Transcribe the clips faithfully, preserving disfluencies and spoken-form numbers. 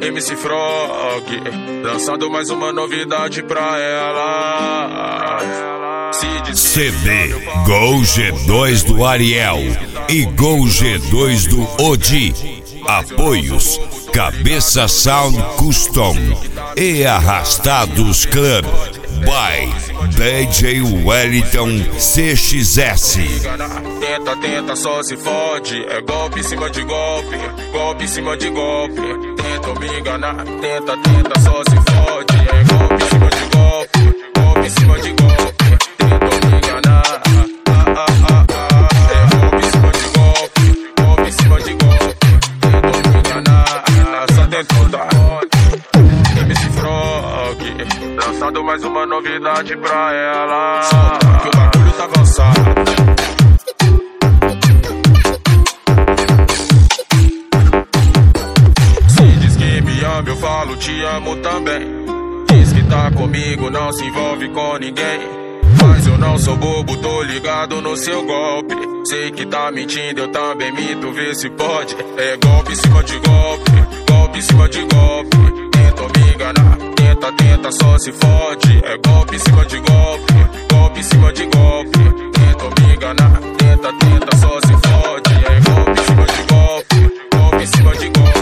M C Frog, lançando mais uma novidade pra ela. C D Gol G dois do Ariel e Gol G dois do Odi. Apoios Cabeça Sound Custom e Arrastados Club by D J Wellington C X S. Tenta, tenta, só se fode. É golpe em cima de golpe, golpe em cima de golpe. Tenta me enganar, tenta, tenta, só se fode. É golpe em cima de golpe, golpe em cima de golpe. Tenta me enganar, ah, ah, ah, ah. É golpe em cima de golpe, golpe em cima de golpe. Tenta me enganar, só tenta dar. M C Frog, lançando mais uma novidade pra ela. Solta, que o bagulho tá avançado. Eu falo te amo também. Diz que tá comigo, não se envolve com ninguém. Mas eu não sou bobo, tô ligado no seu golpe. Sei que tá mentindo, eu também minto, vê se pode. É golpe em cima de golpe, golpe em cima de golpe. Tenta me enganar, tenta, tenta, só se fode. É golpe em cima de golpe, golpe em cima de golpe. Tenta me enganar, tenta, tenta, só se fode. É golpe em cima de golpe, golpe em cima de golpe.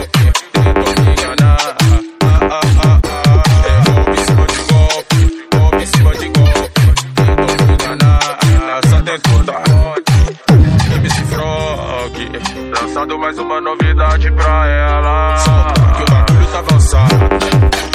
M C Frog, lançando mais uma novidade pra ela. Solta, que o bagulho tá avançado.